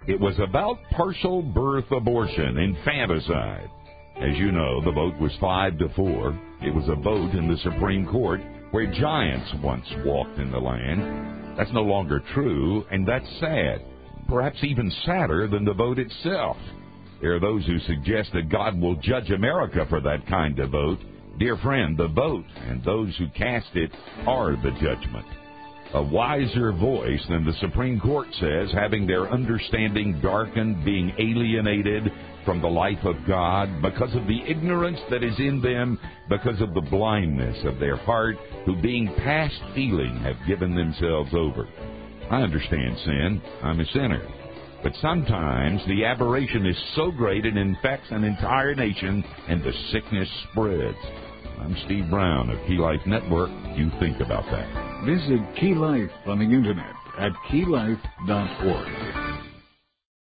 It was about partial birth abortion, infanticide. As you know, the vote was 5-4. It was a vote in the Supreme Court where giants once walked in the land. That's no longer true, and that's sad. Perhaps even sadder than the vote itself. There are those who suggest that God will judge America for that kind of vote. Dear friend, the vote and those who cast it are the judgment. A wiser voice than the Supreme Court says, having their understanding darkened, being alienated from the life of God because of the ignorance that is in them, because of the blindness of their heart, who being past feeling have given themselves over. I understand sin. I'm a sinner. But sometimes the aberration is so great it infects an entire nation and the sickness spreads. I'm Steve Brown of Key Life Network. You think about that. Visit Key Life on the internet at keylife.org.